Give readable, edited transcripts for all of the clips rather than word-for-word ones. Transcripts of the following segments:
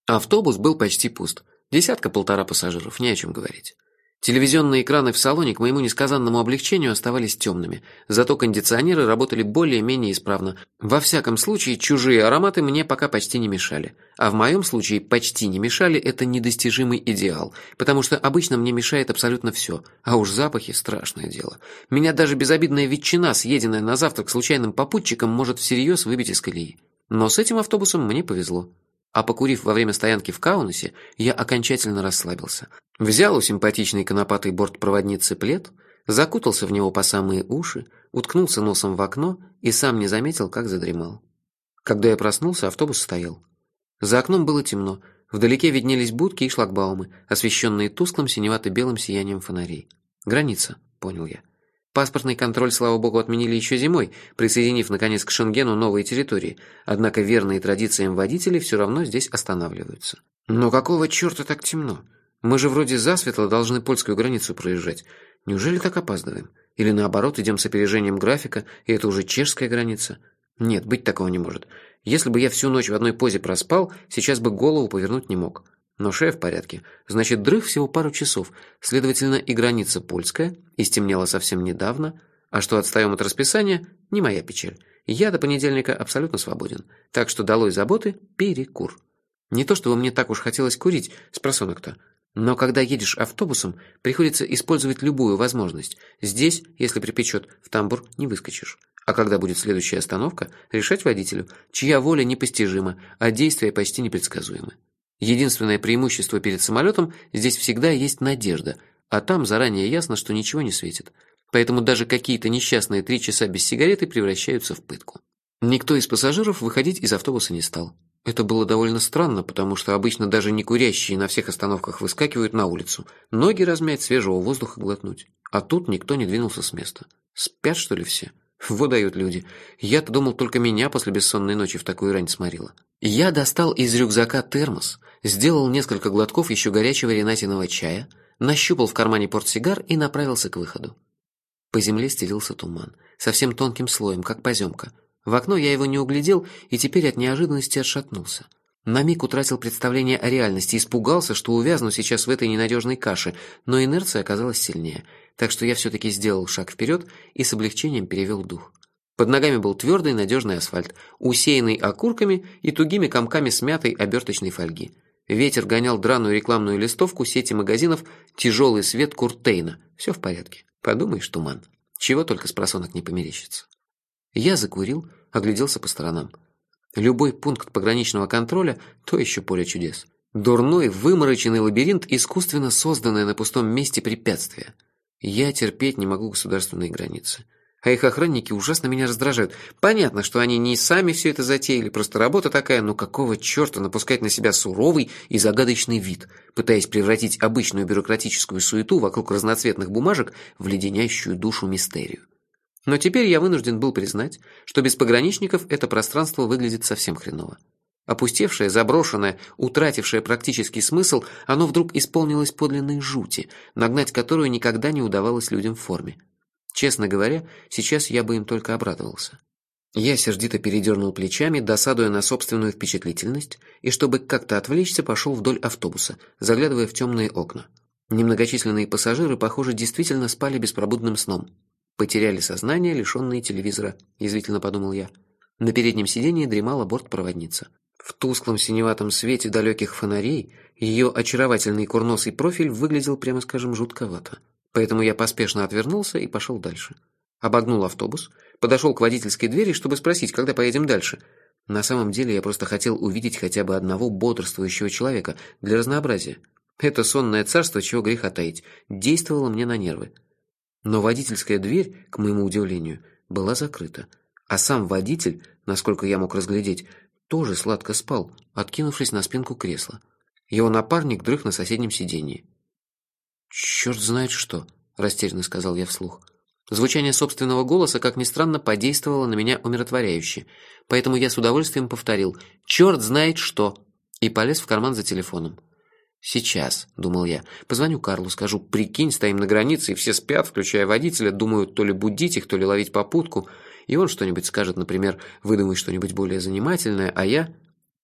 Автобус был почти пуст. Десятка-полтора пассажиров, не о чем говорить. Телевизионные экраны в салоне, к моему несказанному облегчению, оставались темными, зато кондиционеры работали более-менее исправно. Во всяком случае, чужие ароматы мне пока почти не мешали. А в моем случае почти не мешали – это недостижимый идеал, потому что обычно мне мешает абсолютно все, а уж запахи – страшное дело. Меня даже безобидная ветчина, съеденная на завтрак случайным попутчиком, может всерьез выбить из колеи. Но с этим автобусом мне повезло. А покурив во время стоянки в Каунасе, я окончательно расслабился. Взял у симпатичной конопатой бортпроводницы плед, закутался в него по самые уши, уткнулся носом в окно и сам не заметил, как задремал. Когда я проснулся, автобус стоял. За окном было темно, вдалеке виднелись будки и шлагбаумы, освещенные тусклым синевато-белым сиянием фонарей. Граница, понял я. Паспортный контроль, слава богу, отменили еще зимой, присоединив, наконец, к Шенгену новые территории, однако верные традициям водители все равно здесь останавливаются. Но какого черта так темно? Мы же вроде засветло должны польскую границу проезжать. Неужели так опаздываем? Или наоборот, идем с опережением графика, и это уже чешская граница? Нет, быть такого не может. Если бы я всю ночь в одной позе проспал, сейчас бы голову повернуть не мог. Но шея в порядке. Значит, дрых всего пару часов. Следовательно, и граница польская, и стемнело совсем недавно. А что отстаем от расписания, не моя печаль. Я до понедельника абсолютно свободен. Так что долой заботы, перекур. Не то чтобы мне так уж хотелось курить, спросонок-то. Но когда едешь автобусом, приходится использовать любую возможность. Здесь, если припечет, в тамбур не выскочишь. А когда будет следующая остановка, решать водителю, чья воля непостижима, а действия почти непредсказуемы. Единственное преимущество перед самолетом – здесь всегда есть надежда, а там заранее ясно, что ничего не светит. Поэтому даже какие-то несчастные 3 часа без сигареты превращаются в пытку. Никто из пассажиров выходить из автобуса не стал. Это было довольно странно, потому что обычно даже не курящие на всех остановках выскакивают на улицу, ноги размять, свежего воздуха глотнуть. А тут никто не двинулся с места. Спят, что ли, все? Вот дают люди. Я-то думал, только меня после бессонной ночи в такую рань сморило. Я достал из рюкзака термос, сделал несколько глотков еще горячего ренатиного чая, нащупал в кармане портсигар и направился к выходу. По земле стелился туман, совсем тонким слоем, как поземка. В окно я его не углядел и теперь от неожиданности отшатнулся. На миг утратил представление о реальности, испугался, что увязну сейчас в этой ненадежной каше, но инерция оказалась сильнее, так что я все-таки сделал шаг вперед и с облегчением перевел дух. Под ногами был твердый надежный асфальт, усеянный окурками и тугими комками смятой оберточной фольги. Ветер гонял драную рекламную листовку сети магазинов «Тяжелый свет Куртейна». Все в порядке. Подумаешь, туман. Чего только с просонок не померещится. Я закурил, огляделся по сторонам. Любой пункт пограничного контроля – то еще поле чудес. Дурной, вымороченный лабиринт, искусственно созданное на пустом месте препятствие. Я терпеть не могу государственные границы. А их охранники ужасно меня раздражают. Понятно, что они не сами все это затеяли, просто работа такая, но какого черта напускать на себя суровый и загадочный вид, пытаясь превратить обычную бюрократическую суету вокруг разноцветных бумажек в леденящую душу мистерию. Но теперь я вынужден был признать, что без пограничников это пространство выглядит совсем хреново. Опустевшее, заброшенное, утратившее практический смысл, оно вдруг исполнилось подлинной жути, нагнать которую никогда не удавалось людям в форме. Честно говоря, сейчас я бы им только обрадовался. Я сердито передернул плечами, досадуя на собственную впечатлительность, и чтобы как-то отвлечься, пошел вдоль автобуса, заглядывая в темные окна. Немногочисленные пассажиры, похоже, действительно спали беспробудным сном. Потеряли сознание, лишенные телевизора, язвительно подумал я. На переднем сиденье дремала бортпроводница. В тусклом синеватом свете далеких фонарей ее очаровательный курносый профиль выглядел, прямо скажем, жутковато. Поэтому я поспешно отвернулся и пошел дальше. Обогнул автобус, подошел к водительской двери, чтобы спросить, когда поедем дальше. На самом деле я просто хотел увидеть хотя бы одного бодрствующего человека для разнообразия. Это сонное царство, чего греха таить, действовало мне на нервы. Но водительская дверь, к моему удивлению, была закрыта. А сам водитель, насколько я мог разглядеть, тоже сладко спал, откинувшись на спинку кресла. Его напарник дрых на соседнем сиденье. «Черт знает что», – растерянно сказал я вслух. Звучание собственного голоса, как ни странно, подействовало на меня умиротворяюще, поэтому я с удовольствием повторил «черт знает что» и полез в карман за телефоном. «Сейчас», — думал я, — «позвоню Карлу, скажу, прикинь, стоим на границе, и все спят, включая водителя, думают то ли будить их, то ли ловить попутку, и он что-нибудь скажет, например, выдумай что-нибудь более занимательное, а я...»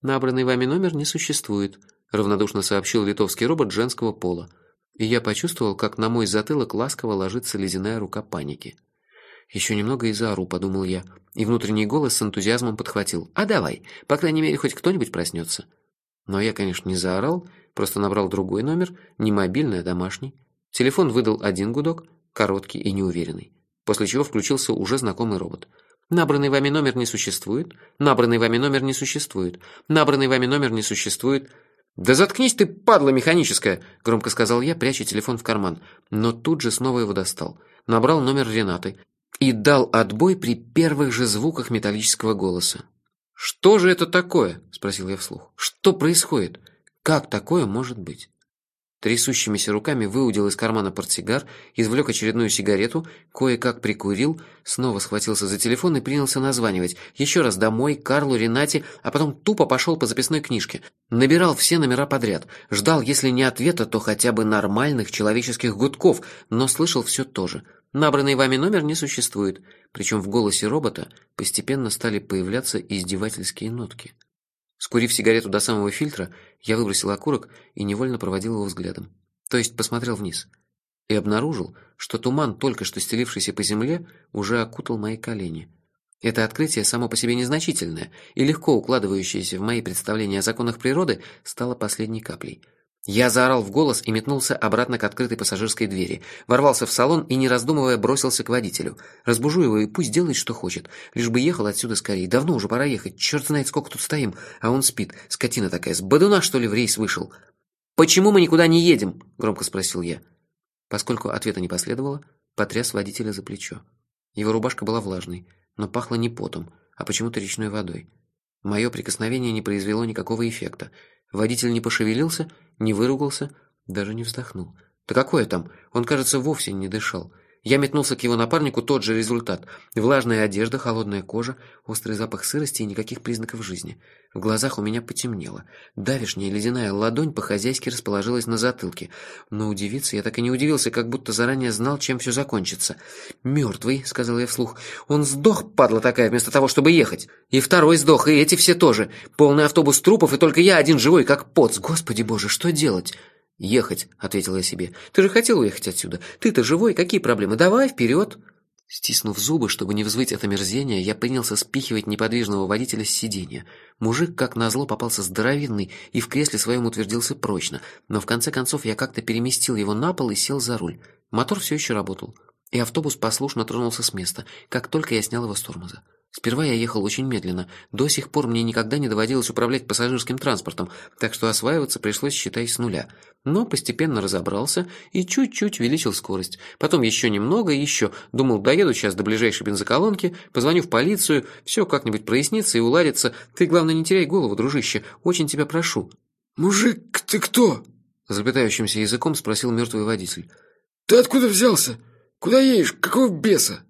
«Набранный вами номер не существует», – равнодушно сообщил литовский робот женского пола. И я почувствовал, как на мой затылок ласково ложится ледяная рука паники. «Еще немного и заору», – подумал я, и внутренний голос с энтузиазмом подхватил. «А давай, по крайней мере, хоть кто-нибудь проснется». Но я, конечно, не заорал, просто набрал другой номер, не мобильный, а домашний. Телефон выдал один гудок, короткий и неуверенный, после чего включился уже знакомый робот. «Набранный вами номер не существует. Набранный вами номер не существует. Набранный вами номер не существует». «Да заткнись ты, падла механическая!» – громко сказал я, пряча телефон в карман. Но тут же снова его достал. Набрал номер Ренаты и дал отбой при первых же звуках металлического голоса. «Что же это такое?» – спросил я вслух. «Что происходит? Как такое может быть?» Трясущимися руками выудил из кармана портсигар, извлек очередную сигарету, кое-как прикурил, снова схватился за телефон и принялся названивать. Еще раз домой, Карлу, Ренате, а потом тупо пошел по записной книжке. Набирал все номера подряд. Ждал, если не ответа, то хотя бы нормальных человеческих гудков, но слышал все то же. «Набранный вами номер не существует». Причем в голосе робота постепенно стали появляться издевательские нотки. Скурив сигарету до самого фильтра, я выбросил окурок и невольно проводил его взглядом. То есть посмотрел вниз. И обнаружил, что туман, только что стелившийся по земле, уже окутал мои колени. Это открытие само по себе незначительное и легко укладывающееся в мои представления о законах природы стало последней каплей. Я заорал в голос и метнулся обратно к открытой пассажирской двери. Ворвался в салон и, не раздумывая, бросился к водителю. Разбужу его и пусть делает, что хочет. Лишь бы ехал отсюда скорее. Давно уже пора ехать. Черт знает, сколько тут стоим. А он спит. Скотина такая. С бодуна, что ли, в рейс вышел? «Почему мы никуда не едем?» – громко спросил я. Поскольку ответа не последовало, потряс водителя за плечо. Его рубашка была влажной, но пахла не потом, а почему-то речной водой. Мое прикосновение не произвело никакого эффекта. Водитель не пошевелился, не выругался, даже не вздохнул. Да какое там? Он, кажется, вовсе не дышал. Я метнулся к его напарнику, тот же результат. Влажная одежда, холодная кожа, острый запах сырости и никаких признаков жизни. В глазах у меня потемнело. Давешняя ледяная ладонь по-хозяйски расположилась на затылке. Но удивиться я так и не удивился, как будто заранее знал, чем все закончится. «Мертвый», — сказал я вслух. «Он сдох, падла такая, вместо того, чтобы ехать. И второй сдох, и эти все тоже. Полный автобус трупов, и только я один живой, как поц. Господи боже, что делать?» «Ехать», — ответил я себе. «Ты же хотел уехать отсюда. Ты-то живой, какие проблемы? Давай, вперед!» Стиснув зубы, чтобы не взвыть от омерзения, я принялся спихивать неподвижного водителя с сиденья. Мужик, как назло, попался здоровенный и в кресле своем утвердился прочно, но в конце концов я как-то переместил его на пол и сел за руль. Мотор все еще работал, и автобус послушно тронулся с места, как только я снял его с тормоза. Сперва я ехал очень медленно. До сих пор мне никогда не доводилось управлять пассажирским транспортом, так что осваиваться пришлось, считай, с нуля. Но постепенно разобрался и чуть-чуть увеличил скорость. Потом еще немного и еще. Думал, доеду сейчас до ближайшей бензоколонки, позвоню в полицию, все как-нибудь прояснится и уладится. Ты, главное, не теряй голову, дружище, очень тебя прошу. «Мужик, ты кто?» — заплетающимся языком спросил мертвый водитель. «Ты откуда взялся? Куда едешь? Какого беса?»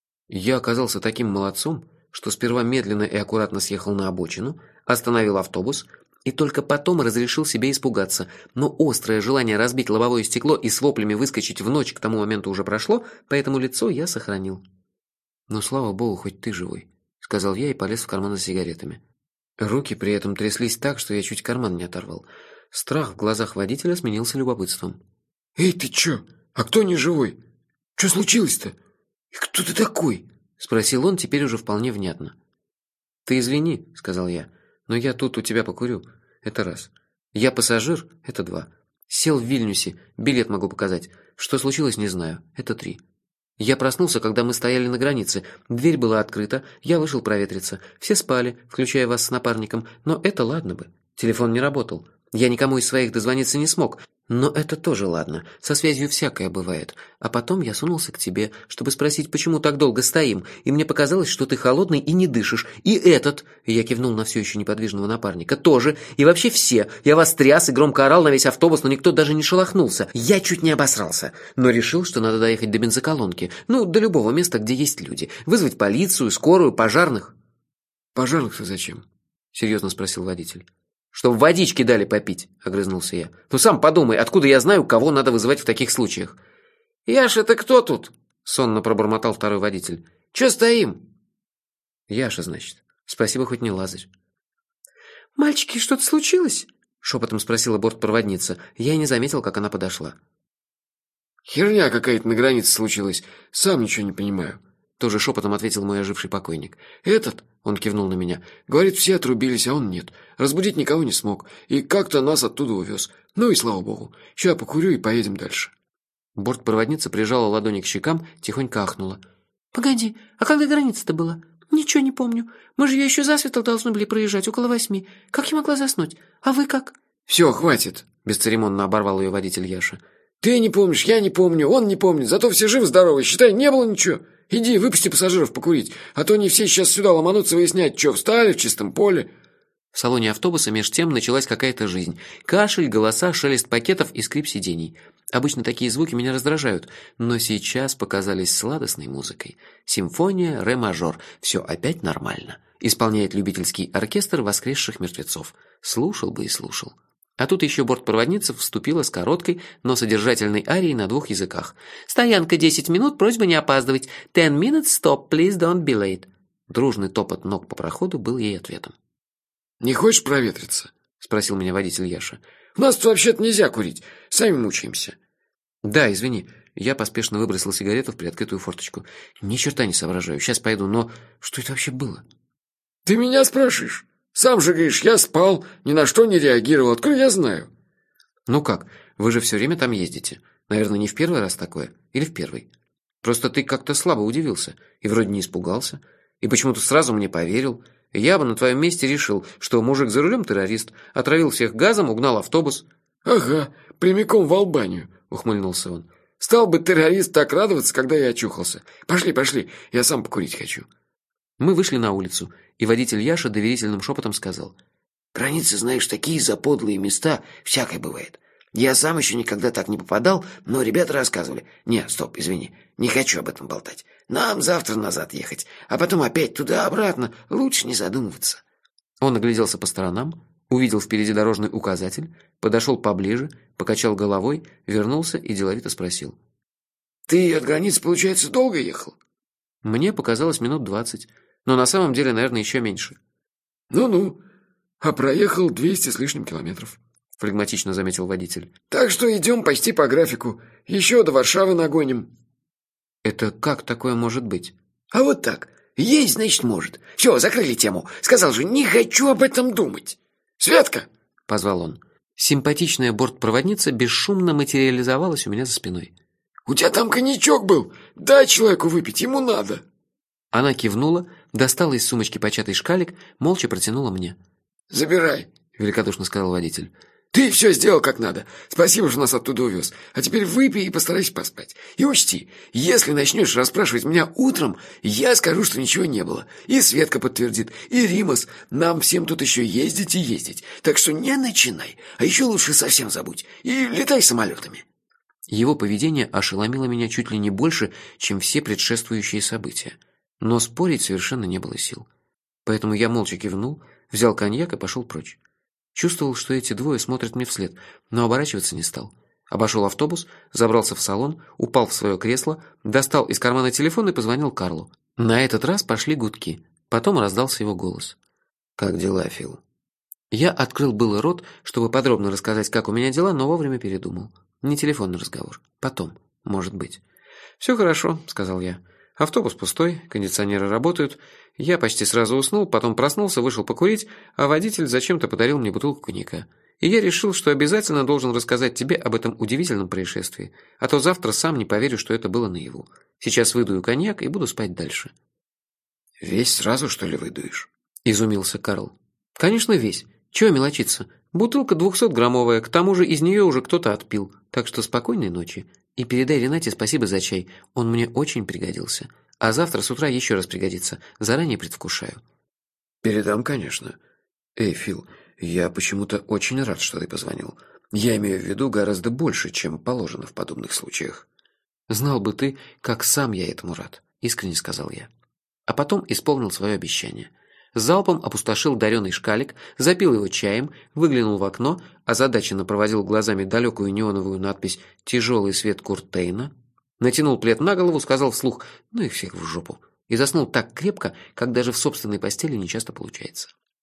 Я оказался таким молодцом, что сперва медленно и аккуратно съехал на обочину, остановил автобус и только потом разрешил себе испугаться, но острое желание разбить лобовое стекло и с воплями выскочить в ночь к тому моменту уже прошло, поэтому лицо я сохранил. «Ну, слава богу, хоть ты живой», — сказал я и полез в карман за сигаретами. Руки при этом тряслись так, что я чуть карман не оторвал. Страх в глазах водителя сменился любопытством. «Эй, ты чё? А кто не живой? Чё случилось-то? И кто ты такой?» — спросил он теперь уже вполне внятно. «Ты извини», — сказал я, — «но я тут у тебя покурю. Это раз. Я пассажир. Это два. Сел в Вильнюсе. Билет могу показать. Что случилось, не знаю. Это три. Я проснулся, когда мы стояли на границе. Дверь была открыта. Я вышел проветриться. Все спали, включая вас с напарником. Но это ладно бы. Телефон не работал. Я никому из своих дозвониться не смог. Но это тоже ладно. Со связью всякое бывает. А потом я сунулся к тебе, чтобы спросить, почему так долго стоим. И мне показалось, что ты холодный и не дышишь. И этот, и я кивнул на все еще неподвижного напарника, тоже. И вообще все. Я вас тряс и громко орал на весь автобус, но никто даже не шелохнулся. Я чуть не обосрался. Но решил, что надо доехать до бензоколонки. Ну, до любого места, где есть люди. Вызвать полицию, скорую, пожарных. «Пожарных-то зачем?» — серьезно спросил водитель. «Чтоб водички дали попить», — огрызнулся я. «Ну сам подумай, откуда я знаю, кого надо вызывать в таких случаях?» «Яша, ты кто тут?» — сонно пробормотал второй водитель. «Чё стоим?» «Яша, значит. Спасибо, хоть не Лазарь». «Мальчики, что-то случилось?» — шепотом спросила бортпроводница. Я и не заметил, как она подошла. «Херня какая-то на границе случилась. Сам ничего не понимаю». Тоже шепотом ответил мой оживший покойник. «Этот, — он кивнул на меня, — говорит, все отрубились, а он нет. Разбудить никого не смог. И как-то нас оттуда увез. Ну и слава богу. Сейчас покурю и поедем дальше». Бортпроводница прижала ладони к щекам, тихонько ахнула. «Погоди, а когда граница-то была? Ничего не помню. Мы же ее еще засветло должны были проезжать, около 8. Как я могла заснуть? А вы как?» «Все, хватит», — бесцеремонно оборвал ее водитель Яша. «Ты не помнишь, я не помню, он не помнит. Зато все живы-здоровы. Считай, не было ничего. Иди, выпусти пассажиров покурить. А то они все сейчас сюда ломанутся выяснять, что встали в чистом поле». В салоне автобуса меж тем началась какая-то жизнь. Кашель, голоса, шелест пакетов и скрип сидений. Обычно такие звуки меня раздражают, но сейчас показались сладостной музыкой. Симфония, ре-мажор. Все опять нормально. Исполняет любительский оркестр воскресших мертвецов. Слушал бы и слушал. А тут еще бортпроводница вступила с короткой, но содержательной арией на 2 языках. «Стоянка 10 минут, просьба не опаздывать. 10 minutes, stop, please don't be late». Дружный топот ног по проходу был ей ответом. «Не хочешь проветриться?» — спросил меня водитель Яша. «У нас тут вообще-то нельзя курить. Сами мучаемся». «Да, извини». Я поспешно выбросил сигарету в приоткрытую форточку. Ни черта не соображаю. Сейчас пойду, но что это вообще было? «Ты меня спрашиваешь? Сам же говоришь, я спал, ни на что не реагировал. Откуда я знаю?» «Ну как? Вы же все время там ездите. Наверное, не в первый раз такое? Или в первый? Просто ты как-то слабо удивился. И вроде не испугался. И почему-то сразу мне поверил. Я бы на твоем месте решил, что мужик за рулем террорист. Отравил всех газом, угнал автобус». «Ага, прямиком в Албанию», — ухмыльнулся он. «Стал бы террорист так радоваться, когда я очухался. Пошли, пошли, я сам покурить хочу». Мы вышли на улицу, и водитель Яша доверительным шепотом сказал: «Границы, знаешь, такие заподлые места, всякое бывает. Я сам еще никогда так не попадал, но ребята рассказывали. Не, стоп, извини, не хочу об этом болтать. Нам завтра назад ехать, а потом опять туда-обратно. Лучше не задумываться». Он огляделся по сторонам, увидел впереди дорожный указатель, подошел поближе, покачал головой, вернулся и деловито спросил: «Ты от границы, получается, долго ехал?» Мне показалось минут 20, но на самом деле, наверное, еще меньше. «Ну-ну, а проехал 200 с лишним километров», — флегматично заметил водитель. «Так что идем почти по графику. Еще до Варшавы нагоним». «Это как такое может быть?» «А вот так. Есть, значит, может. Все, закрыли тему. Сказал же, не хочу об этом думать. Светка!» — позвал он. Симпатичная бортпроводница бесшумно материализовалась у меня за спиной. «У тебя там коньячок был. Дай человеку выпить, ему надо». Она кивнула, достала из сумочки початый шкалик, молча протянула мне. «Забирай», — великодушно сказал водитель. «Ты все сделал как надо. Спасибо, что нас оттуда увез. А теперь выпей и постарайся поспать. И учти, если начнешь расспрашивать меня утром, я скажу, что ничего не было. И Светка подтвердит, и Римас. Нам всем тут еще ездить и ездить. Так что не начинай. А еще лучше совсем забудь. И летай самолетами». Его поведение ошеломило меня чуть ли не больше, чем все предшествующие события. Но спорить совершенно не было сил. Поэтому я молча кивнул, взял коньяк и пошел прочь. Чувствовал, что эти двое смотрят мне вслед, но оборачиваться не стал. Обошел автобус, забрался в салон, упал в свое кресло, достал из кармана телефон и позвонил Карлу. На этот раз пошли гудки. Потом раздался его голос. «Как дела, Фил?» Я открыл было рот, чтобы подробно рассказать, как у меня дела, но вовремя передумал. Не телефонный разговор. Потом, может быть. «Все хорошо», — сказал я. «Автобус пустой, кондиционеры работают. Я почти сразу уснул, потом проснулся, вышел покурить, а водитель зачем-то подарил мне бутылку коньяка. И я решил, что обязательно должен рассказать тебе об этом удивительном происшествии, а то завтра сам не поверю, что это было наяву. Сейчас выдую коньяк и буду спать дальше». «Весь сразу, что ли, выдуешь?» — изумился Карл. «Конечно, весь. Чего мелочиться? Бутылка 200-граммовая, к тому же из нее уже кто-то отпил. Так что спокойной ночи. И передай Ренате спасибо за чай. Он мне очень пригодился. А завтра с утра еще раз пригодится. Заранее предвкушаю». «Передам, конечно. Эй, Фил, я почему-то очень рад, что ты позвонил. Я имею в виду гораздо больше, чем положено в подобных случаях». «Знал бы ты, как сам я этому рад», — искренне сказал я. А потом исполнил свое обещание. Залпом опустошил дареный шкалик, запил его чаем, выглянул в окно, озадаченно проводил глазами далекую неоновую надпись «Тяжелый свет Куртейна», натянул плед на голову, сказал вслух «Ну их всех в жопу» и заснул так крепко, как даже в собственной постели нечасто получается.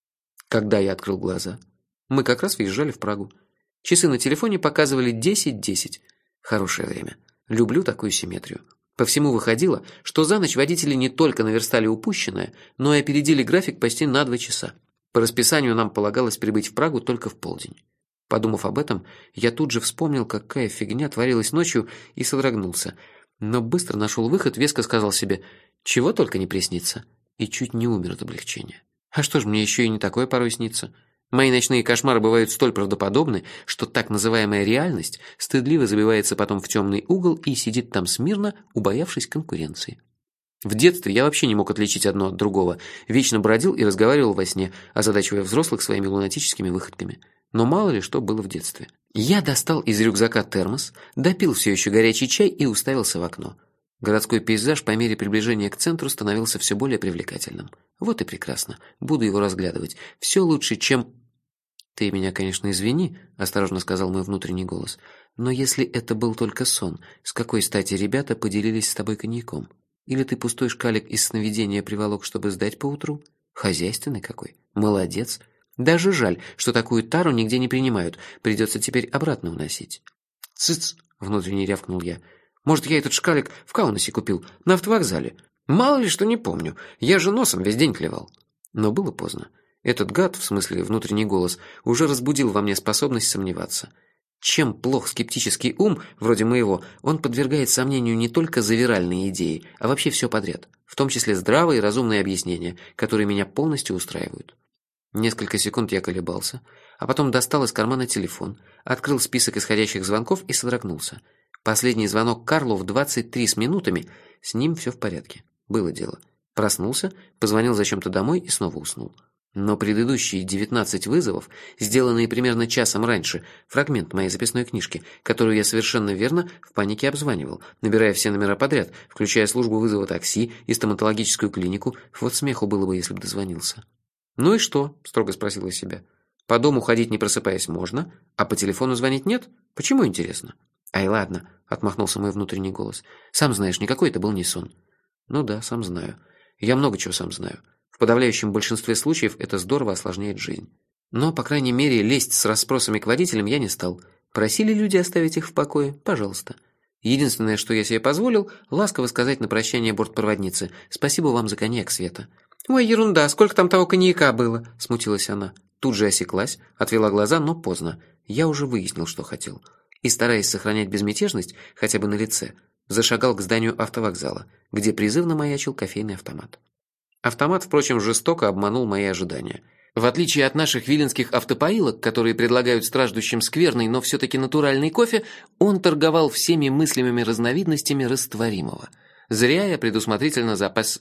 Когда я открыл глаза? Мы как раз въезжали в Прагу. Часы на телефоне показывали 10:10. Хорошее время. Люблю такую симметрию. По всему выходило, что за ночь водители не только наверстали упущенное, но и опередили график почти на 2 часа. По расписанию нам полагалось прибыть в Прагу только в полдень. Подумав об этом, я тут же вспомнил, какая фигня творилась ночью, и содрогнулся. Но быстро нашел выход, веско сказал себе «чего только не приснится», и чуть не умер от облегчения. А что ж, мне еще и не такое порой снится. Мои ночные кошмары бывают столь правдоподобны, что так называемая реальность стыдливо забивается потом в темный угол и сидит там смирно, убоявшись конкуренции. В детстве я вообще не мог отличить одно от другого, вечно бродил и разговаривал во сне, озадачивая взрослых своими лунатическими выходками. Но мало ли что было в детстве. Я достал из рюкзака термос, допил все еще горячий чай и уставился в окно. Городской пейзаж по мере приближения к центру становился все более привлекательным. Вот и прекрасно. Буду его разглядывать. Все лучше, чем... «Ты меня, конечно, извини», — осторожно сказал мой внутренний голос, «но если это был только сон, с какой стати ребята поделились с тобой коньяком? Или ты пустой шкалик из сновидения приволок, чтобы сдать поутру? Хозяйственный какой. Молодец. Даже жаль, что такую тару нигде не принимают. Придется теперь обратно уносить». «Цыц!» — внутренне рявкнул я. «Может, я этот шкалик в Каунасе купил, на автовокзале? Мало ли что не помню. Я же носом весь день клевал». Но было поздно. Этот гад, в смысле внутренний голос, уже разбудил во мне способность сомневаться. Чем плох скептический ум, вроде моего, он подвергает сомнению не только завиральные идеи, а вообще все подряд, в том числе здравые и разумные объяснения, которые меня полностью устраивают. Несколько секунд я колебался, а потом достал из кармана телефон, открыл список исходящих звонков и содрогнулся. Последний звонок Карлу в 23 с минутами, с ним все в порядке. Было дело. Проснулся, позвонил зачем-то домой и снова уснул. Но предыдущие 19 вызовов, сделанные примерно часом раньше, фрагмент моей записной книжки, которую я совершенно верно в панике обзванивал, набирая все номера подряд, включая службу вызова такси и стоматологическую клинику, вот смеху было бы, если бы дозвонился. «Ну и что?» – строго спросил я себя. «По дому ходить не просыпаясь можно, а по телефону звонить нет? Почему, интересно?» «Ай, ладно», – отмахнулся мой внутренний голос. «Сам знаешь, никакой это был не сон». «Ну да, сам знаю. Я много чего сам знаю. В подавляющем большинстве случаев это здорово осложняет жизнь. Но, по крайней мере, лезть с расспросами к водителям я не стал. Просили люди оставить их в покое? Пожалуйста. Единственное, что я себе позволил, ласково сказать на прощание бортпроводнице: «Спасибо вам за коньяк, Света». «Ой, ерунда, сколько там того коньяка было?» – смутилась она. Тут же осеклась, отвела глаза, но поздно. Я уже выяснил, что хотел. И, стараясь сохранять безмятежность, хотя бы на лице, зашагал к зданию автовокзала, где призывно маячил кофейный автомат. Автомат, впрочем, жестоко обманул мои ожидания. В отличие от наших виленских автопоилок, которые предлагают страждущим скверный, но все-таки натуральный кофе, он торговал всеми мыслимыми разновидностями растворимого. Зря я предусмотрительно запасся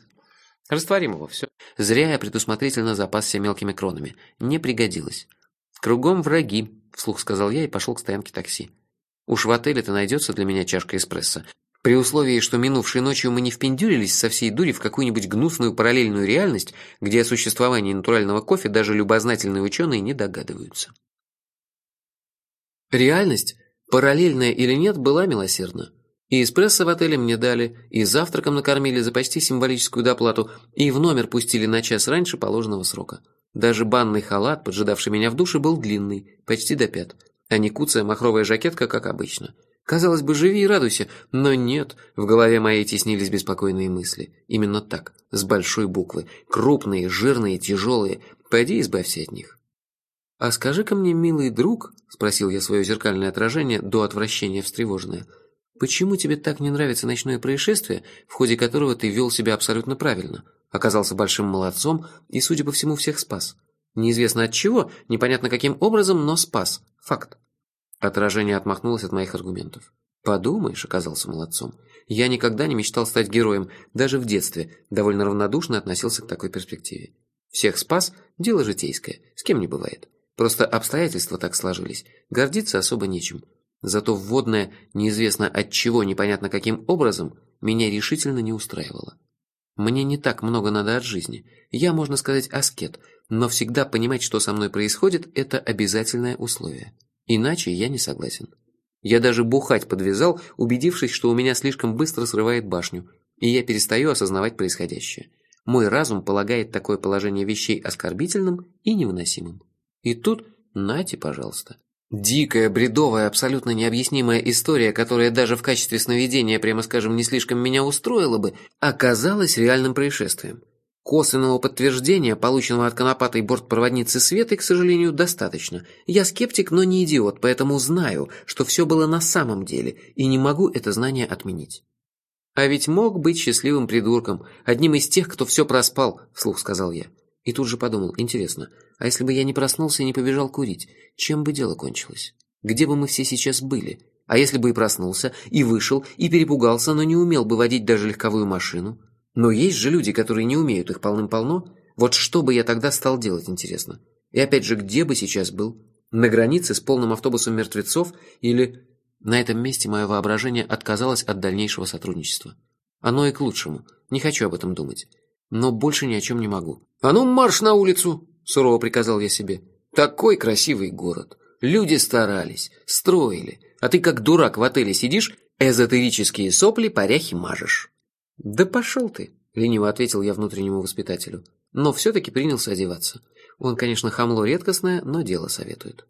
мелкими кронами. Не пригодилось. «Кругом враги», — вслух сказал я и пошел к стоянке такси. Уж в отеле-то найдется для меня чашка эспрессо. При условии, что минувшей ночью мы не впендюрились со всей дури в какую-нибудь гнусную параллельную реальность, где о существовании натурального кофе даже любознательные ученые не догадываются. Реальность, параллельная или нет, была милосердна. И эспрессо в отеле мне дали, и завтраком накормили за почти символическую доплату, и в номер пустили на час раньше положенного срока. Даже банный халат, поджидавший меня в душе, был длинный, почти до пят, а не куцая махровая жакетка, как обычно. Казалось бы, живи и радуйся, но нет, в голове моей теснились беспокойные мысли. Именно так, с большой буквы, крупные, жирные, тяжелые, пойди избавься от них. «А скажи-ка мне, милый друг», — спросил я свое зеркальное отражение, до отвращения встревоженное, «почему тебе так не нравится ночное происшествие, в ходе которого ты вел себя абсолютно правильно, оказался большим молодцом и, судя по всему, всех спас? Неизвестно от чего, непонятно каким образом, но спас. Факт». Отражение отмахнулось от моих аргументов. «Подумаешь, оказался молодцом. Я никогда не мечтал стать героем, даже в детстве, довольно равнодушно относился к такой перспективе. Всех спас – дело житейское, с кем не бывает. Просто обстоятельства так сложились, гордиться особо нечем. Зато вводное, неизвестно от чего, непонятно каким образом, меня решительно не устраивало. Мне не так много надо от жизни. Я, можно сказать, аскет, но всегда понимать, что со мной происходит, это обязательное условие. Иначе я не согласен. Я даже бухать подвязал, убедившись, что у меня слишком быстро срывает башню, и я перестаю осознавать происходящее. Мой разум полагает такое положение вещей оскорбительным и невыносимым. И тут, нате, пожалуйста. Дикая, бредовая, абсолютно необъяснимая история, которая даже в качестве сновидения, прямо скажем, не слишком меня устроила бы, оказалась реальным происшествием. Косвенного подтверждения, полученного от конопатой бортпроводницы Светы, к сожалению, достаточно. Я скептик, но не идиот, поэтому знаю, что все было на самом деле, и не могу это знание отменить. «А ведь мог быть счастливым придурком, одним из тех, кто все проспал», – вслух сказал я. И тут же подумал, интересно, а если бы я не проснулся и не побежал курить, чем бы дело кончилось? Где бы мы все сейчас были? А если бы и проснулся, и вышел, и перепугался, но не умел бы водить даже легковую машину? Но есть же люди, которые не умеют, их полным-полно. Вот что бы я тогда стал делать, интересно? И опять же, где бы сейчас был? На границе с полным автобусом мертвецов или... На этом месте мое воображение отказалось от дальнейшего сотрудничества. Оно и к лучшему, не хочу об этом думать. Но больше ни о чем не могу. «А ну, марш на улицу!» – сурово приказал я себе. «Такой красивый город. Люди старались, строили. А ты как дурак в отеле сидишь, эзотерические сопли паряхи мажешь». «Да пошел ты!» – лениво ответил я внутреннему воспитателю. Но все-таки принялся одеваться. Он, конечно, хамло редкостное, но дело советует.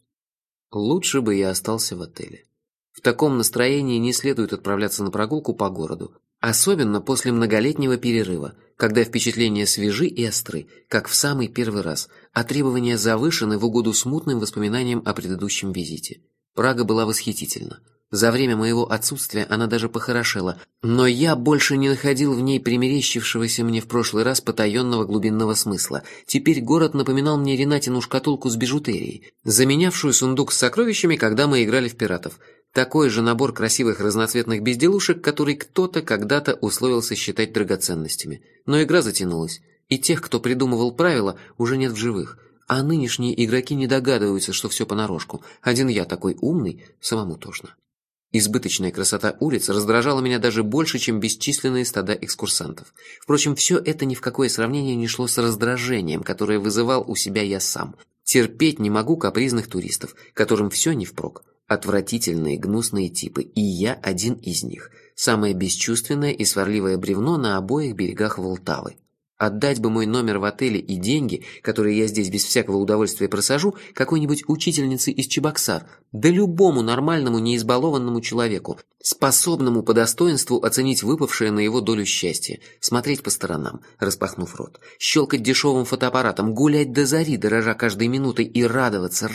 Лучше бы я остался в отеле. В таком настроении не следует отправляться на прогулку по городу. Особенно после многолетнего перерыва, когда впечатления свежи и остры, как в самый первый раз, а требования завышены в угоду смутным воспоминаниям о предыдущем визите. Прага была восхитительна. За время моего отсутствия она даже похорошела, но я больше не находил в ней примерещившегося мне в прошлый раз потаенного глубинного смысла. Теперь город напоминал мне Ренатину шкатулку с бижутерией, заменявшую сундук с сокровищами, когда мы играли в пиратов. Такой же набор красивых разноцветных безделушек, который кто-то когда-то условился считать драгоценностями. Но игра затянулась, и тех, кто придумывал правила, уже нет в живых. А нынешние игроки не догадываются, что все понарошку. Один я такой умный, самому тошно. Избыточная красота улиц раздражала меня даже больше, чем бесчисленные стада экскурсантов. Впрочем, все это ни в какое сравнение не шло с раздражением, которое вызывал у себя я сам. Терпеть не могу капризных туристов, которым все не впрок. Отвратительные, гнусные типы, и я один из них. Самое бесчувственное и сварливое бревно на обоих берегах Волтавы. Отдать бы мой номер в отеле и деньги, которые я здесь без всякого удовольствия просажу, какой-нибудь учительнице из Чебоксар, да любому нормальному неизбалованному человеку, способному по достоинству оценить выпавшее на его долю счастье, смотреть по сторонам, распахнув рот, щелкать дешевым фотоаппаратом, гулять до зари, дорожа каждой минутой, и радоваться,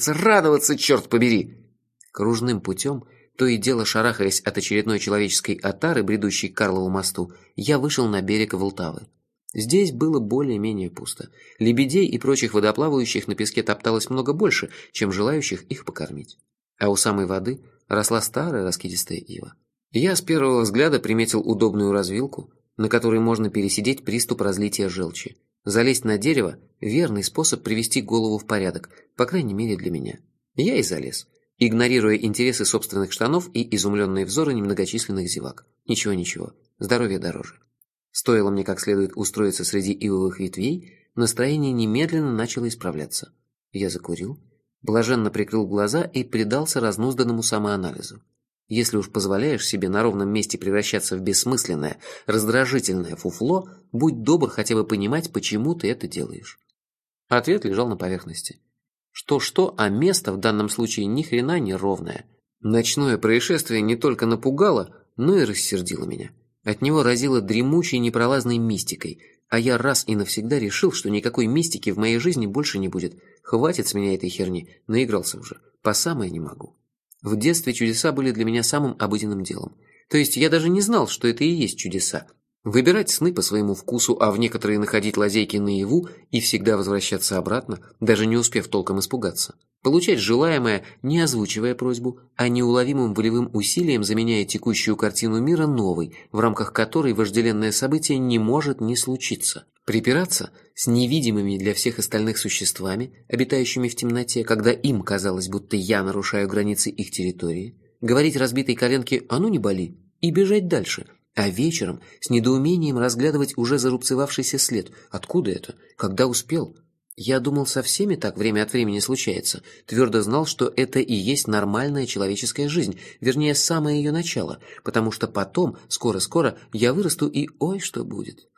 черт побери! Кружным путем, то и дело шарахаясь от очередной человеческой отары, бредущей к Карлову мосту, я вышел на берег Волтавы. Здесь было более-менее пусто. Лебедей и прочих водоплавающих на песке топталось много больше, чем желающих их покормить. А у самой воды росла старая раскидистая ива. Я с первого взгляда приметил удобную развилку, на которой можно пересидеть приступ разлития желчи. Залезть на дерево – верный способ привести голову в порядок, по крайней мере для меня. Я и залез, игнорируя интересы собственных штанов и изумленные взоры немногочисленных зевак. Ничего, здоровье дороже. Стоило мне как следует устроиться среди ивовых ветвей, настроение немедленно начало исправляться. Я закурил, блаженно прикрыл глаза и предался разнузданному самоанализу. Если уж позволяешь себе на ровном месте превращаться в бессмысленное, раздражительное фуфло, будь добр хотя бы понимать, почему ты это делаешь. Ответ лежал на поверхности. Что-что, а место в данном случае ни хрена не ровное. Ночное происшествие не только напугало, но и рассердило меня. От него разило дремучей непролазной мистикой, а я раз и навсегда решил, что никакой мистики в моей жизни больше не будет. Хватит с меня этой херни, наигрался уже, по самое не могу. В детстве чудеса были для меня самым обыденным делом. То есть я даже не знал, что это и есть чудеса. Выбирать сны по своему вкусу, а в некоторые находить лазейки наяву и всегда возвращаться обратно, даже не успев толком испугаться. Получать желаемое, не озвучивая просьбу, а неуловимым волевым усилием заменяя текущую картину мира новой, в рамках которой вожделенное событие не может не случиться. Припираться с невидимыми для всех остальных существами, обитающими в темноте, когда им казалось, будто я нарушаю границы их территории, говорить разбитой коленке «а ну не боли» и бежать дальше, а вечером с недоумением разглядывать уже зарубцевавшийся след. Откуда это? Когда успел? Я думал, со всеми так время от времени случается. Твердо знал, что это и есть нормальная человеческая жизнь, вернее, самое ее начало, потому что потом, скоро-скоро, я вырасту и ой, что будет.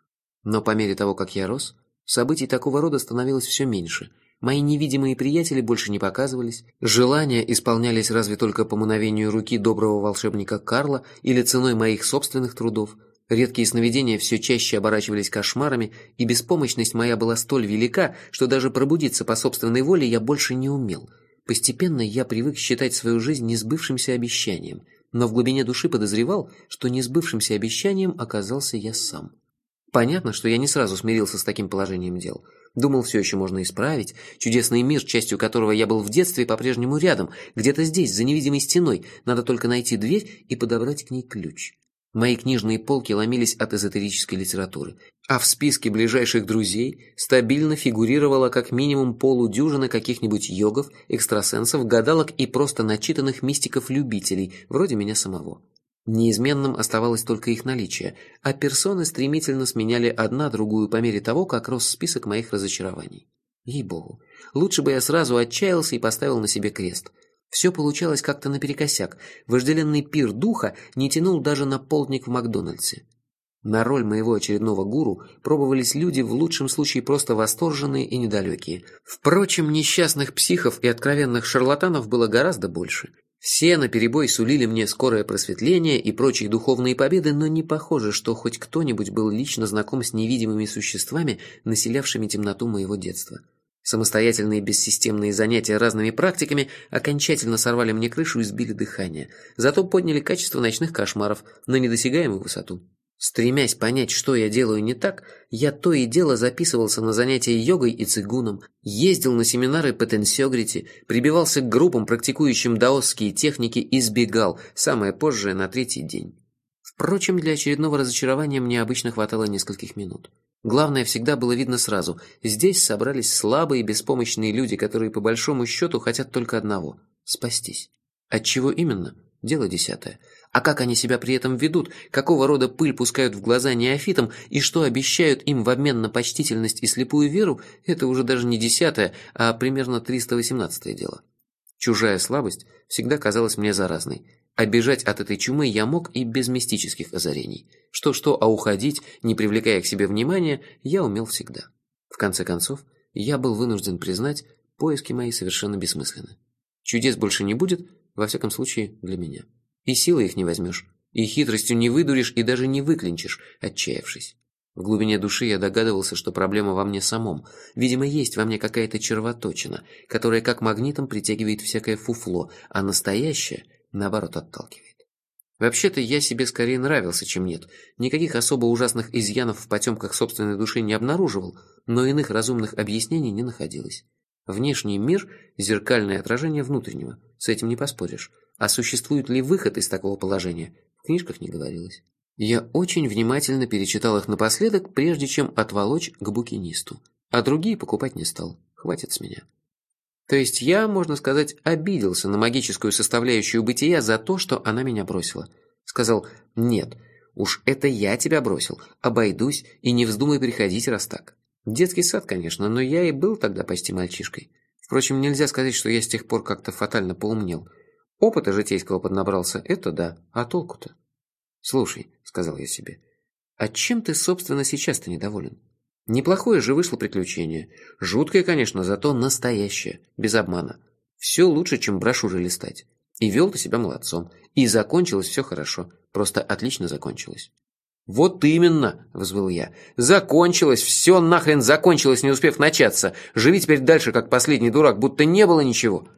Но по мере того, как я рос, событий такого рода становилось все меньше. Мои невидимые приятели больше не показывались, желания исполнялись разве только по мановению руки доброго волшебника Карла или ценой моих собственных трудов. Редкие сновидения все чаще оборачивались кошмарами, и беспомощность моя была столь велика, что даже пробудиться по собственной воле я больше не умел. Постепенно я привык считать свою жизнь несбывшимся обещанием, но в глубине души подозревал, что несбывшимся обещанием оказался я сам. Понятно, что я не сразу смирился с таким положением дел. Думал, все еще можно исправить. Чудесный мир, частью которого я был в детстве, по-прежнему рядом, где-то здесь, за невидимой стеной. Надо только найти дверь и подобрать к ней ключ. Мои книжные полки ломились от эзотерической литературы, а в списке ближайших друзей стабильно фигурировало как минимум полудюжины каких-нибудь йогов, экстрасенсов, гадалок и просто начитанных мистиков-любителей, вроде меня самого. Неизменным оставалось только их наличие, а персоны стремительно сменяли одна другую по мере того, как рос список моих разочарований. Ей-богу, лучше бы я сразу отчаялся и поставил на себе крест. Все получалось как-то наперекосяк. Вожделенный пир духа не тянул даже на полдник в Макдональдсе. На роль моего очередного гуру пробовались люди, в лучшем случае просто восторженные и недалекие. Впрочем, несчастных психов и откровенных шарлатанов было гораздо больше. Все наперебой сулили мне скорое просветление и прочие духовные победы, но не похоже, что хоть кто-нибудь был лично знаком с невидимыми существами, населявшими темноту моего детства. Самостоятельные бессистемные занятия разными практиками окончательно сорвали мне крышу и сбили дыхание, зато подняли качество ночных кошмаров на недосягаемую высоту. Стремясь понять, что я делаю не так, я то и дело записывался на занятия йогой и цигуном, ездил на семинары по тенсёгрити, прибивался к группам, практикующим даосские техники, и сбегал, самое позже, на 3-й день. Впрочем, для очередного разочарования мне обычно хватало нескольких минут. Главное всегда было видно сразу. Здесь собрались слабые и беспомощные люди, которые по большому счету хотят только одного – спастись. От чего именно? Дело 10. А как они себя при этом ведут, какого рода пыль пускают в глаза неофитам и что обещают им в обмен на почтительность и слепую веру, это уже даже не 10, а примерно 318 дело. Чужая слабость всегда казалась мне заразной. А бежать от этой чумы я мог и без мистических озарений. Что-что, а уходить, не привлекая к себе внимания, я умел всегда. В конце концов, я был вынужден признать, поиски мои совершенно бессмысленны. Чудес больше не будет, во всяком случае, для меня. И силой их не возьмешь, и хитростью не выдуришь, и даже не выклинчишь, отчаявшись. В глубине души я догадывался, что проблема во мне самом. Видимо, есть во мне какая-то червоточина, которая как магнитом притягивает всякое фуфло, а настоящее, наоборот, отталкивает. Вообще-то я себе скорее нравился, чем нет. Никаких особо ужасных изъянов в потемках собственной души не обнаруживал, но иных разумных объяснений не находилось. Внешний мир – зеркальное отражение внутреннего, с этим не поспоришь. А существует ли выход из такого положения, в книжках не говорилось. Я очень внимательно перечитал их напоследок, прежде чем отволочь к букинисту. А другие покупать не стал, хватит с меня. То есть я, можно сказать, обиделся на магическую составляющую бытия за то, что она меня бросила. Сказал: «Нет, уж это я тебя бросил, обойдусь и не вздумай приходить, раз так». Детский сад, конечно, но я и был тогда почти мальчишкой. Впрочем, нельзя сказать, что я с тех пор как-то фатально поумнел. Опыта житейского поднабрался, это да, а толку-то? «Слушай», — сказал я себе, — «а чем ты, собственно, сейчас-то недоволен? Неплохое же вышло приключение. Жуткое, конечно, зато настоящее, без обмана. Все лучше, чем брошюры листать. И вел ты себя молодцом. И закончилось все хорошо. Просто отлично закончилось». «Вот именно!» — взвыл я. «Закончилось! Все нахрен закончилось, не успев начаться! Живи теперь дальше, как последний дурак, будто не было ничего!»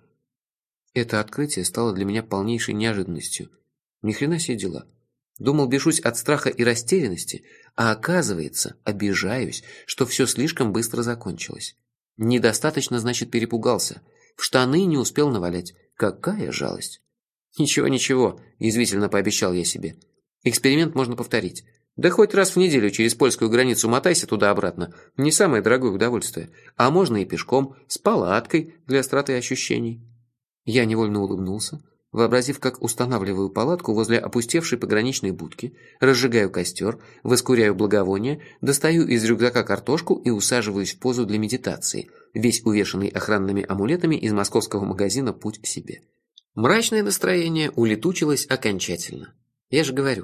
Это открытие стало для меня полнейшей неожиданностью. Ни хрена себе дела. Думал, бешусь от страха и растерянности, а оказывается, обижаюсь, что все слишком быстро закончилось. Недостаточно, значит, перепугался. В штаны не успел навалять. Какая жалость! «Ничего, — язвительно пообещал я себе. Эксперимент можно повторить. Да хоть раз в неделю через польскую границу мотайся туда-обратно. Не самое дорогое удовольствие. А можно и пешком, с палаткой для остроты ощущений». Я невольно улыбнулся, вообразив, как устанавливаю палатку возле опустевшей пограничной будки, разжигаю костер, воскуряю благовония, достаю из рюкзака картошку и усаживаюсь в позу для медитации, весь увешанный охранными амулетами из московского магазина «Путь к себе». Мрачное настроение улетучилось окончательно. Я же говорю,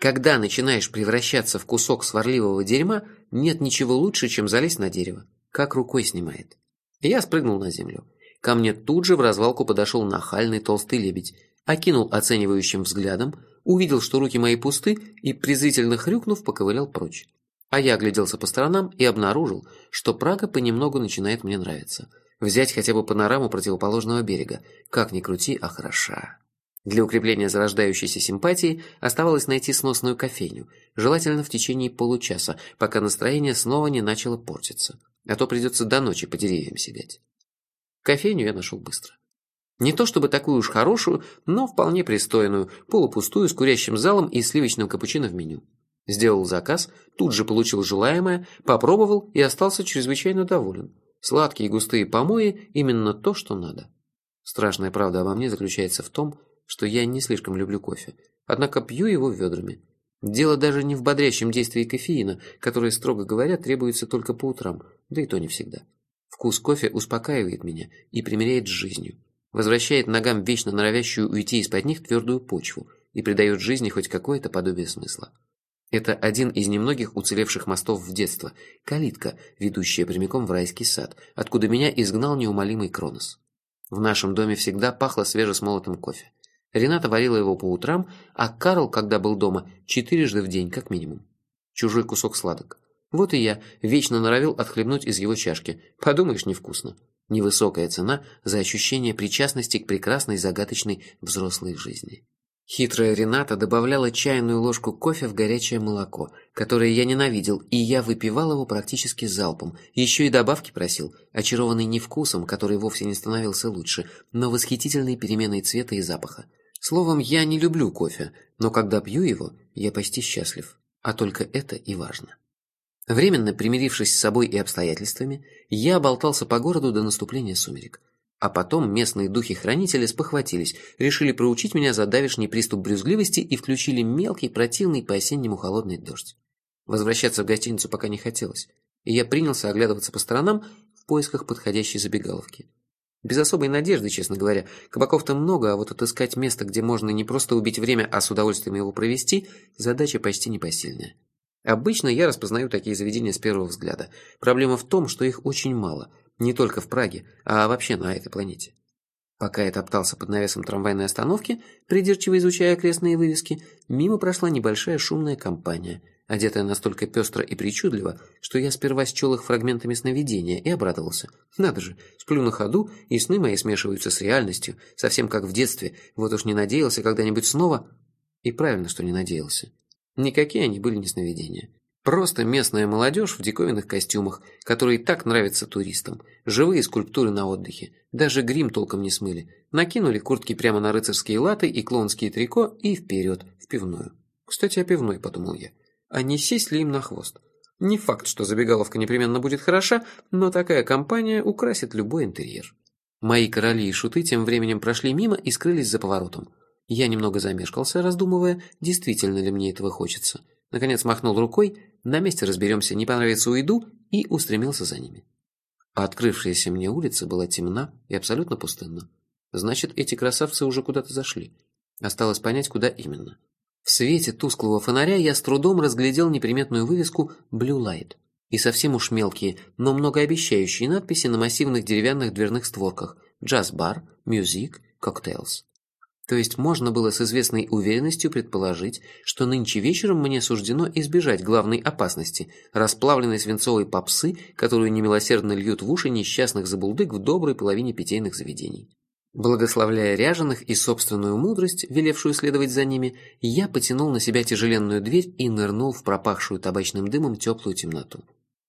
Когда начинаешь превращаться в кусок сварливого дерьма, нет ничего лучше, чем залезть на дерево. Как рукой снимает. Я спрыгнул на землю. Ко мне тут же в развалку подошел нахальный толстый лебедь, окинул оценивающим взглядом, увидел, что руки мои пусты, и, презрительно хрюкнув, поковылял прочь. А я огляделся по сторонам и обнаружил, что Прага понемногу начинает мне нравиться. Взять хотя бы панораму противоположного берега. Как ни крути, а хороша. Для укрепления зарождающейся симпатии оставалось найти сносную кофейню, желательно в течение получаса, пока настроение снова не начало портиться. А то придется до ночи по деревьям сидеть. Кофейню я нашел быстро. Не то чтобы такую уж хорошую, но вполне пристойную, полупустую, с курящим залом и сливочным капучино в меню. Сделал заказ, тут же получил желаемое, попробовал и остался чрезвычайно доволен. Сладкие густые помои – именно то, что надо. Страшная правда обо мне заключается в том, что я не слишком люблю кофе, однако пью его ведрами. Дело даже не в бодрящем действии кофеина, которое, строго говоря, требуется только по утрам, да и то не всегда. Вкус кофе успокаивает меня и примиряет с жизнью, возвращает ногам вечно норовящую уйти из-под них твердую почву и придает жизни хоть какое-то подобие смысла. Это один из немногих уцелевших мостов в детство, калитка, ведущая прямиком в райский сад, откуда меня изгнал неумолимый Кронос. В нашем доме всегда пахло свежесмолотым кофе. Рената варила его по утрам, а Карл, когда был дома, 4 раза в день, как минимум. Чужой кусок сладок. Вот и я вечно норовил отхлебнуть из его чашки. Подумаешь, невкусно. Невысокая цена за ощущение причастности к прекрасной загадочной взрослой жизни. Хитрая Рената добавляла чайную ложку кофе в горячее молоко, которое я ненавидел, и я выпивал его практически залпом. Еще и добавки просил, очарованный не вкусом, который вовсе не становился лучше, но восхитительной переменой цвета и запаха. Словом, я не люблю кофе, но когда пью его, я почти счастлив. А только это и важно. Временно примирившись с собой и обстоятельствами, я болтался по городу до наступления сумерек. А потом местные духи-хранители спохватились, решили проучить меня за давешний приступ брюзгливости и включили мелкий, противный по-осеннему холодный дождь. Возвращаться в гостиницу пока не хотелось, и я принялся оглядываться по сторонам в поисках подходящей забегаловки. Без особой надежды, честно говоря. Кабаков-то много, а вот отыскать место, где можно не просто убить время, а с удовольствием его провести, задача почти непосильная. Обычно я распознаю такие заведения с первого взгляда. Проблема в том, что их очень мало. Не только в Праге, а вообще на этой планете. Пока я топтался под навесом трамвайной остановки, придирчиво изучая окрестные вывески, мимо прошла небольшая шумная компания, одетая настолько пестро и причудливо, что я сперва счел их фрагментами сновидения и обрадовался. Надо же, сплю на ходу, и сны мои смешиваются с реальностью, совсем как в детстве. Вот уж не надеялся когда-нибудь снова. И правильно, что не надеялся. Никакие они были не сновидения. Просто местная молодежь в диковинных костюмах, которые так нравятся туристам. Живые скульптуры на отдыхе. Даже грим толком не смыли. Накинули куртки прямо на рыцарские латы и клоунские трико и вперед, в пивную. Кстати, о пивной, подумал я. А не сесть ли им на хвост? Не факт, что забегаловка непременно будет хороша, но такая компания украсит любой интерьер. Мои короли и шуты тем временем прошли мимо и скрылись за поворотом. Я немного замешкался, раздумывая, действительно ли мне этого хочется. Наконец махнул рукой, на месте разберемся, не понравится уйду, и устремился за ними. А открывшаяся мне улица была темна и абсолютно пустынна. Значит, эти красавцы уже куда-то зашли. Осталось понять, куда именно. В свете тусклого фонаря я с трудом разглядел неприметную вывеску «Blue Light» и совсем уж мелкие, но многообещающие надписи на массивных деревянных дверных створках «Джаз-бар», «Music», «Cocktails». То есть можно было с известной уверенностью предположить, что нынче вечером мне суждено избежать главной опасности – расплавленной свинцовой попсы, которую немилосердно льют в уши несчастных забулдык в доброй половине питейных заведений. Благословляя ряженых и собственную мудрость, велевшую следовать за ними, я потянул на себя тяжеленную дверь и нырнул в пропахшую табачным дымом теплую темноту.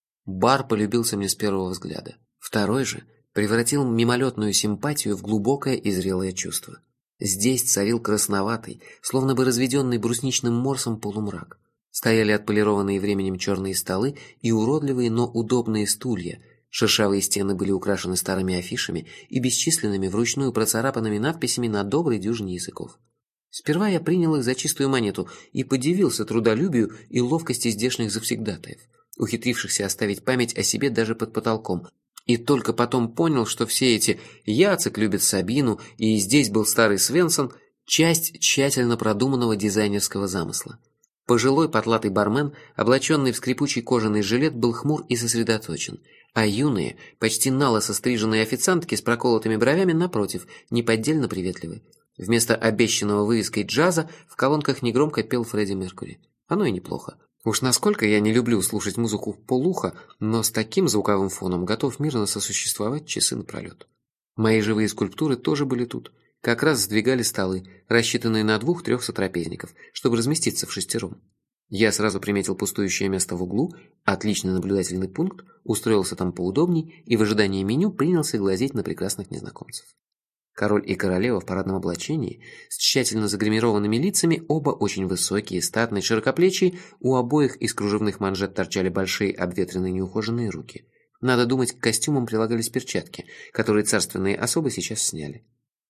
Бар полюбился мне с первого взгляда. Второй же превратил мимолетную симпатию в глубокое и зрелое чувство. Здесь царил красноватый, словно бы разведенный брусничным морсом полумрак. Стояли отполированные временем черные столы и уродливые, но удобные стулья. Шершавые стены были украшены старыми афишами и бесчисленными вручную процарапанными надписями на доброй дюжине языков. Сперва я принял их за чистую монету и подивился трудолюбию и ловкости здешних завсегдатаев, ухитрившихся оставить память о себе даже под потолком. И только потом понял, что все эти «Яцек любит Сабину» и «Здесь был старый Свенсон» – часть тщательно продуманного дизайнерского замысла. Пожилой потлатый бармен, облаченный в скрипучий кожаный жилет, был хмур и сосредоточен, а юные, почти налысо стриженные официантки с проколотыми бровями, напротив, неподдельно приветливы. Вместо обещанного вывеской джаза в колонках негромко пел Фредди Меркьюри. Оно и неплохо. Уж насколько я не люблю слушать музыку вполуха, но с таким звуковым фоном готов мирно сосуществовать часы напролет. Мои живые скульптуры тоже были тут. Как раз сдвигали столы, рассчитанные на 2-3 сотрапезников, чтобы разместиться в шестером. Я сразу приметил пустующее место в углу, отличный наблюдательный пункт, устроился там поудобней и в ожидании меню принялся глазеть на прекрасных незнакомцев. Король и королева в парадном облачении, с тщательно загримированными лицами, оба очень высокие, статные, широкоплечие, у обоих из кружевных манжет торчали большие обветренные неухоженные руки. Надо думать, к костюмам прилагались перчатки, которые царственные особы сейчас сняли.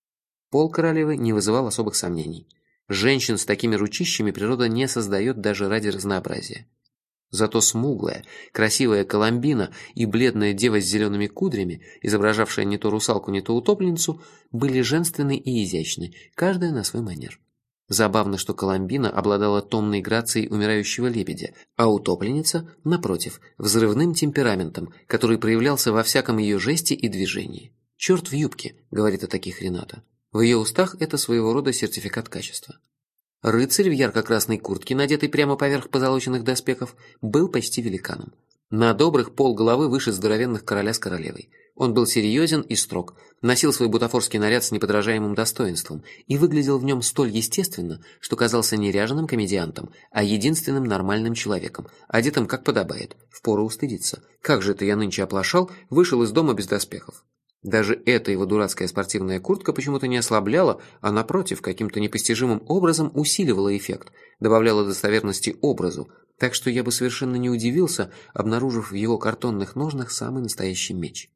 Пол королевы не вызывал особых сомнений. Женщин с такими ручищами природа не создает даже ради разнообразия. Зато смуглая, красивая Коломбина и бледная дева с зелеными кудрями, изображавшая не то русалку, не то утопленницу, были женственны и изящны, каждая на свой манер. Забавно, что Коломбина обладала томной грацией умирающего лебедя, а утопленница, напротив, взрывным темпераментом, который проявлялся во всяком ее жесте и движении. «Черт в юбке», — говорит о таких Рената. В ее устах это своего рода сертификат качества. Рыцарь в ярко-красной куртке, надетой прямо поверх позолоченных доспехов, был почти великаном. На добрых полголовы выше здоровенных короля с королевой. Он был серьезен и строг, носил свой бутафорский наряд с неподражаемым достоинством и выглядел в нем столь естественно, что казался не ряженым комедиантом, а единственным нормальным человеком, одетым как подобает, впору устыдиться. Как же это я нынче оплошал, вышел из дома без доспехов. Даже эта его дурацкая спортивная куртка почему-то не ослабляла, а напротив, каким-то непостижимым образом усиливала эффект, добавляла достоверности образу, так что я бы совершенно не удивился, обнаружив в его картонных ножнах самый настоящий меч.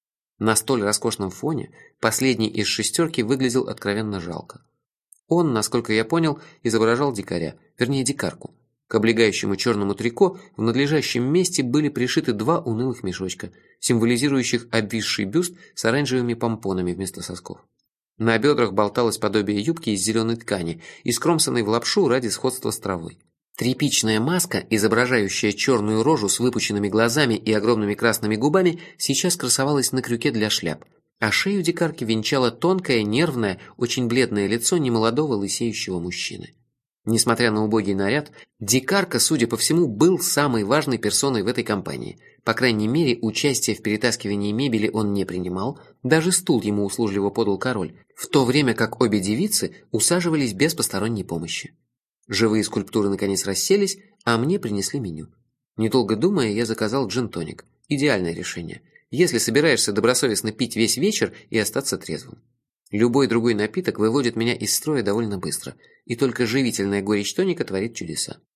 На столь роскошном фоне последний из шестерки выглядел откровенно жалко. Он, насколько я понял, изображал дикаря, вернее дикарку. К облегающему черному трико в надлежащем месте были пришиты 2 унылых мешочка, символизирующих обвисший бюст с оранжевыми помпонами вместо сосков. На бедрах болталось подобие юбки из зеленой ткани, искромсанной в лапшу ради сходства с травой. Тряпичная маска, изображающая черную рожу с выпученными глазами и огромными красными губами, сейчас красовалась на крюке для шляп, а шею дикарки венчало тонкое, нервное, очень бледное лицо немолодого лысеющего мужчины. Несмотря на убогий наряд, дикарка, судя по всему, был самой важной персоной в этой компании. По крайней мере, участие в перетаскивании мебели он не принимал, даже стул ему услужливо подал король, в то время как обе девицы усаживались без посторонней помощи. Живые скульптуры наконец расселись, а мне принесли меню. Недолго думая, я заказал джин-тоник. Идеальное решение, если собираешься добросовестно пить весь вечер и остаться трезвым. Любой другой напиток выводит меня из строя довольно быстро, и только живительная горечь тоника творит чудеса.